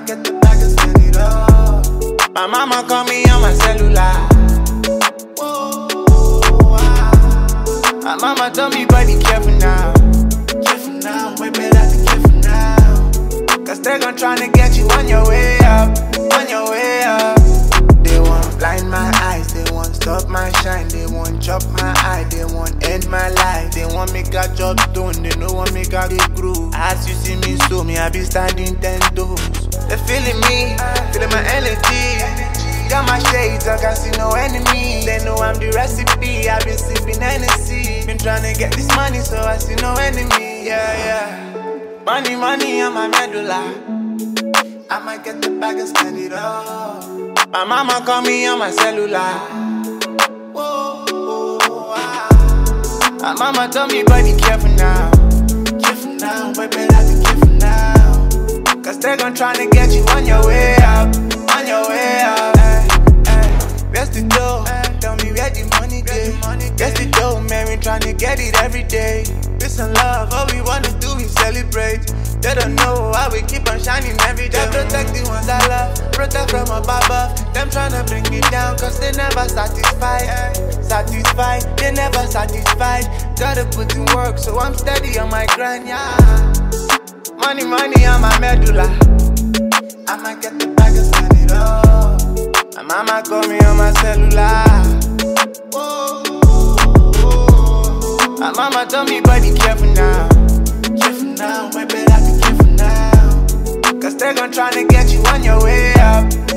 might get the bag and spend it all. My mama call me on my cellular. Whoa, my mama told me, buddy, careful now. Careful now, way better be careful now. Cause they're gon' tryna get you on your way up. On your way up. They won't blind my eyes, they won't stop my shine. They won't chop my eye, they won't end my life. They want me got job done, they know want me got it groove. As you see me, so me, I be standing 10 toes. They feeling me, feeling my energy. Got my shades, I can see no enemy. They know I'm the recipe, I've been sipping Hennessy. Been tryna get this money, so I see no enemy, yeah. Money, money on my medulla. I might get the bag and spend it all. My mama call me on my cellular. Whoa, my mama told me, buddy, careful now. Careful now, way better be careful now. Cause they're gon' tryna get you on your way up. On your way up. Where's the dough? Tell me where the money go. Where's the dough, man? We tryna get it every day. Peace and love, all we wanna do is celebrate. They don't know how we keep on shining every day. They protect the ones I love, protect from above. Them tryna bring me down, cause they never satisfied. Satisfied, they never satisfied. Gotta put in work, so I'm steady on my grind, yeah. Money, money on my medulla. I might get the bag and spend it all. My mama call me on my cellular. Whoa. My mama told me, buddy, careful now. Careful now, way better be careful now. Cause they're gon' tryna get you on your way up.